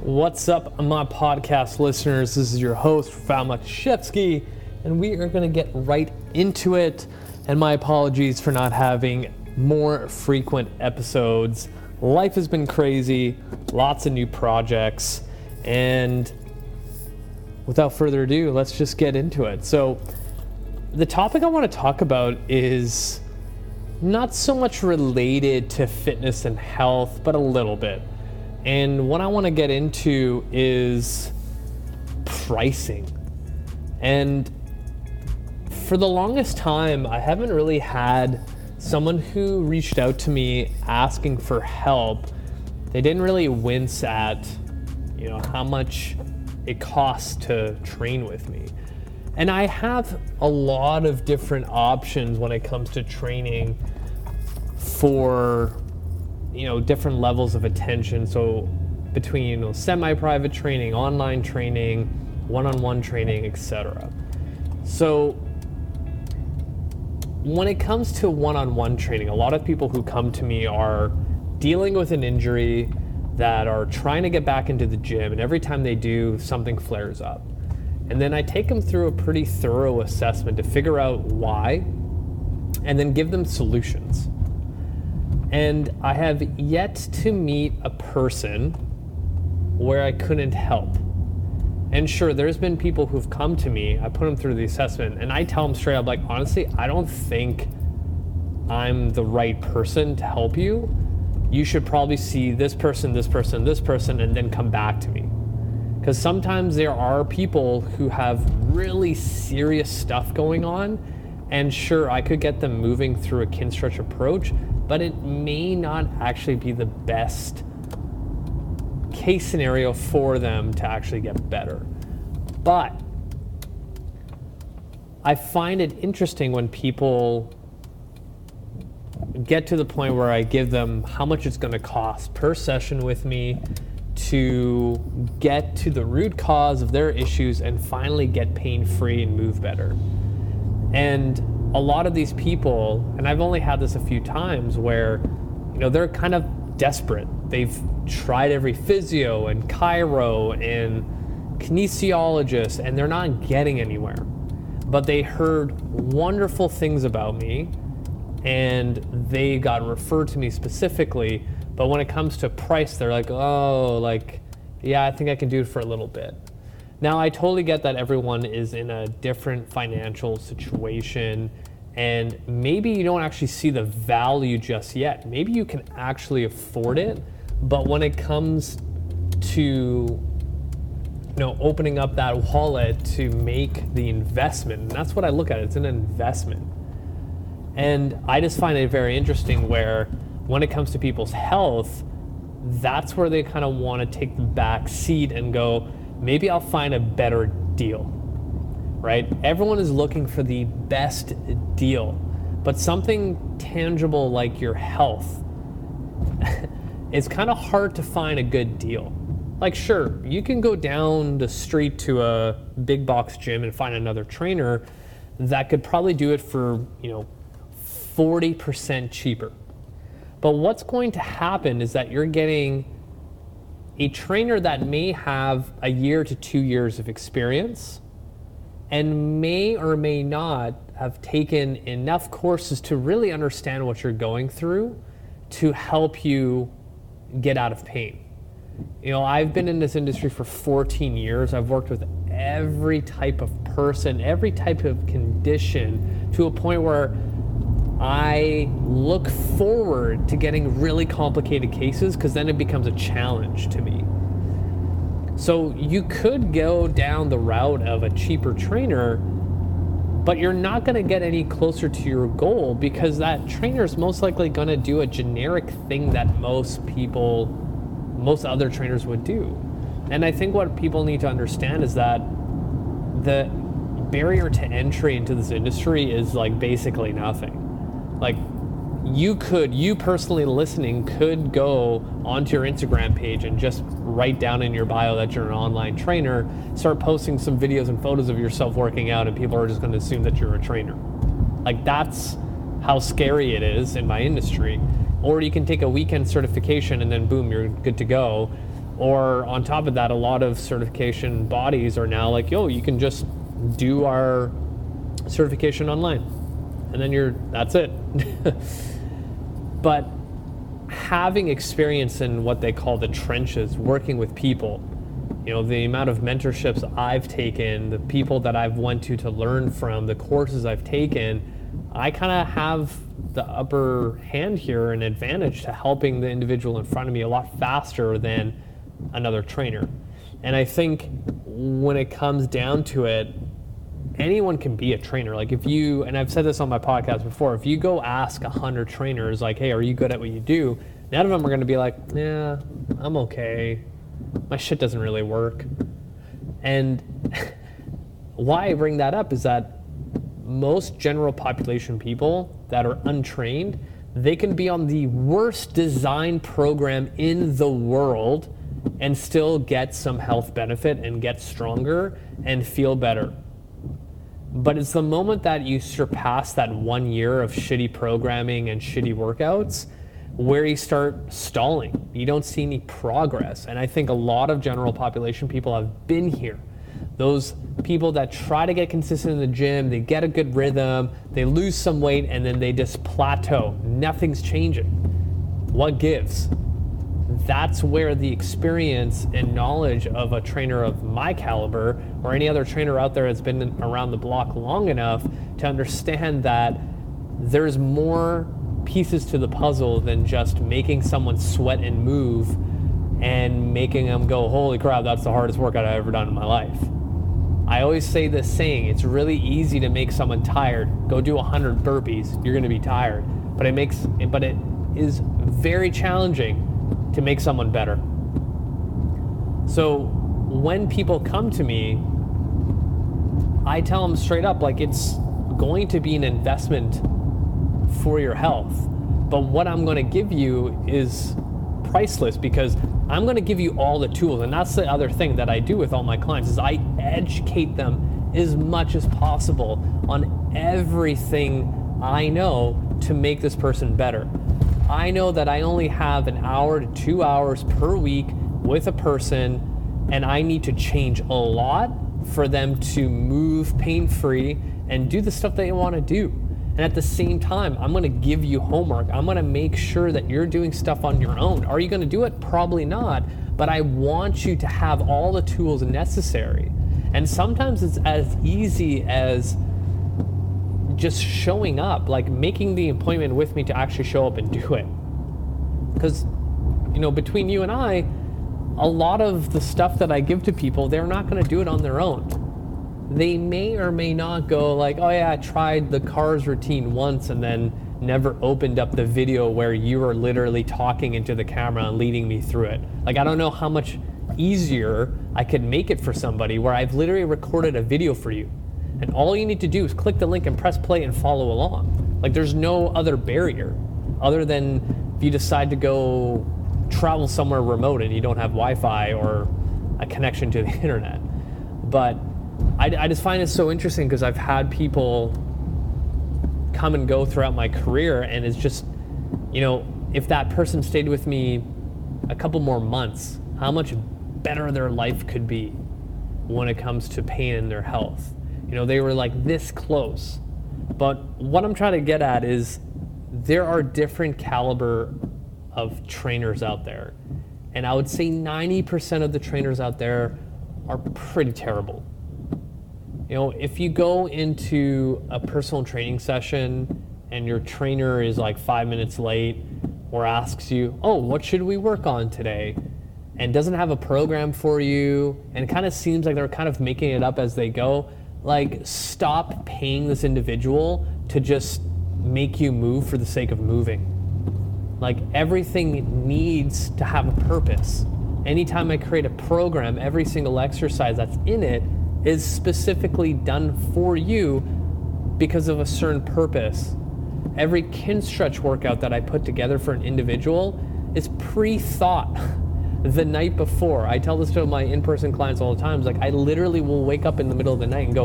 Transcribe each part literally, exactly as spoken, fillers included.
What's up, my podcast listeners? This is your host, Rafal Makashevsky, and we are going to get right into it. And my apologies for not having more frequent episodes. Life has been crazy, lots of new projects, and without further ado, let's just get into it. So, the topic I want to talk about is not so much related to fitness and health, but a little bit. And what I want to get into is pricing. And for the longest time, I haven't really had someone who reached out to me asking for help. They didn't really wince at, you know, how much it costs to train with me. And I have a lot of different options when it comes to training for, you know, different levels of attention. So between, you know, semi-private training, online training, one-on-one training, et cetera. So when it comes to one-on-one training, a lot of people who come to me are dealing with an injury, that are trying to get back into the gym, and every time they do, something flares up. And then I take them through a pretty thorough assessment to figure out why, and then give them solutions. And I have yet to meet a person where I couldn't help. And sure, there's been people who've come to me, I put them through the assessment, and I tell them straight up, like, honestly, I don't think I'm the right person to help you. You should probably see this person, this person, this person, and then come back to me. Because sometimes there are people who have really serious stuff going on, and sure, I could get them moving through a Kinstretch approach, but it may not actually be the best case scenario for them to actually get better. But I find it interesting when people get to the point where I give them how much it's going to cost per session with me to get to the root cause of their issues and finally get pain-free and move better. And a lot of these people, and I've only had this a few times, where, you know, they're kind of desperate. They've tried every physio and chiro and kinesiologist, and they're not getting anywhere. But they heard wonderful things about me, and they got referred to me specifically. But when it comes to price, they're like, oh, like, yeah, I think I can do it for a little bit. Now, I totally get that everyone is in a different financial situation, and maybe you don't actually see the value just yet. Maybe you can actually afford it, but when it comes to, you know, opening up that wallet to make the investment, and that's what I look at, it's an investment. And I just find it very interesting where when it comes to people's health, that's where they kind of want to take the back seat and go, maybe I'll find a better deal, right? Everyone is looking for the best deal, but something tangible like your health, it's kind of hard to find a good deal. Like, sure, you can go down the street to a big box gym and find another trainer that could probably do it for, you know, forty percent cheaper. But what's going to happen is that you're getting a trainer that may have a year to two years of experience and may or may not have taken enough courses to really understand what you're going through to help you get out of pain. You know, I've been in this industry for fourteen years. I've worked with every type of person, every type of condition, to a point where I look forward to getting really complicated cases, because then it becomes a challenge to me. So you could go down the route of a cheaper trainer, but you're not going to get any closer to your goal, because that trainer is most likely going to do a generic thing that most people, most other trainers would do. And I think what people need to understand is that the barrier to entry into this industry is like basically nothing. Like, you could, you personally listening could go onto your Instagram page and just write down in your bio that you're an online trainer, start posting some videos and photos of yourself working out, and people are just going to assume that you're a trainer. Like, that's how scary it is in my industry. Or you can take a weekend certification and then boom, you're good to go. Or on top of that, a lot of certification bodies are now like, yo, you can just do our certification online. And then you're, that's it. But having experience in what they call the trenches, working with people, you know, the amount of mentorships I've taken, the people that I've went to to learn from, the courses I've taken, I kind of have the upper hand here, an advantage to helping the individual in front of me a lot faster than another trainer. And I think when it comes down to it, anyone can be a trainer. Like if you, and I've said this on my podcast before, if you go ask a hundred trainers like, hey, are you good at what you do? None of them are going to be like, yeah, I'm okay. My shit doesn't really work. And why I bring that up is that most general population people that are untrained, they can be on the worst design program in the world and still get some health benefit and get stronger and feel better. But it's the moment that you surpass that one year of shitty programming and shitty workouts where you start stalling. You don't see any progress. And I think a lot of general population people have been here. Those people that try to get consistent in the gym, they get a good rhythm, they lose some weight, and then they just plateau. Nothing's changing. What gives? That's where the experience and knowledge of a trainer of my caliber or any other trainer out there that's been around the block long enough to understand that there's more pieces to the puzzle than just making someone sweat and move and making them go, holy crap, that's the hardest workout I've ever done in my life. I always say this saying, it's really easy to make someone tired. Go do one hundred burpees, you're gonna be tired. But it makes, but it is very challenging to make someone better. So when people come to me, I tell them straight up, like, it's going to be an investment for your health. But what I'm gonna give you is priceless, because I'm going to give you all the tools. And that's the other thing that I do with all my clients is I educate them as much as possible on everything I know to make this person better. I know that I only have an hour to two hours per week with a person, and I need to change a lot for them to move pain-free and do the stuff they want to do. And at the same time, I'm gonna give you homework. I'm gonna make sure that you're doing stuff on your own. Are you gonna do it? Probably not, but I want you to have all the tools necessary. And sometimes it's as easy as just showing up, like making the appointment with me to actually show up and do it. Because, you know, between you and I, a lot of the stuff that I give to people, they're not gonna do it on their own. They may or may not go like, oh yeah, I tried the cars routine once and then never opened up the video where you were literally talking into the camera and leading me through it. Like, I don't know how much easier I could make it for somebody where I've literally recorded a video for you. And all you need to do is click the link and press play and follow along. Like, there's no other barrier other than if you decide to go travel somewhere remote and you don't have Wi-Fi or a connection to the internet. But I, I just find it so interesting because I've had people come and go throughout my career, and it's just, you know, if that person stayed with me a couple more months, how much better their life could be when it comes to pain and their health. You know, they were like this close. But what I'm trying to get at is there are different caliber of trainers out there. And I would say ninety percent of the trainers out there are pretty terrible. You know, if you go into a personal training session and your trainer is like five minutes late or asks you, oh, what should we work on today? And doesn't have a program for you, and it kind of seems like they're kind of making it up as they go, like, stop paying this individual to just make you move for the sake of moving. Like, everything needs to have a purpose. Anytime I create a program, every single exercise that's in it is specifically done for you because of a certain purpose. Every Kinstretch workout that I put together for an individual is pre-thought the night before. I tell this to my in-person clients all the time. It's like, I literally will wake up in the middle of the night and go,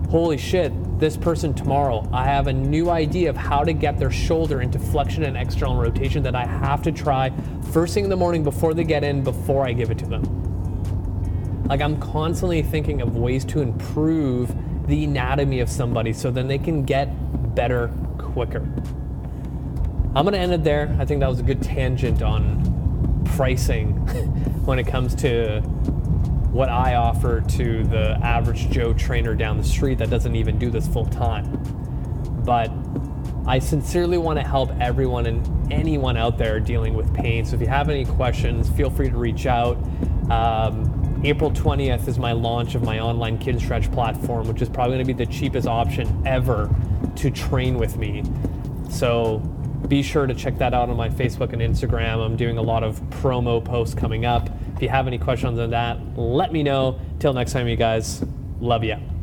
holy shit, this person tomorrow, I have a new idea of how to get their shoulder into flexion and external rotation that I have to try first thing in the morning before they get in, before I give it to them. Like, I'm constantly thinking of ways to improve the anatomy of somebody so then they can get better quicker. I'm gonna end it there. I think that was a good tangent on pricing when it comes to what I offer to the average Joe trainer down the street that doesn't even do this full time. But I sincerely want to help everyone and anyone out there dealing with pain. So if you have any questions, feel free to reach out. Um, April twentieth is my launch of my online Kid Stretch platform, which is probably going to be the cheapest option ever to train with me. So be sure to check that out on my Facebook and Instagram. I'm doing a lot of promo posts coming up. If you have any questions on that, let me know. Till next time, you guys. Love ya.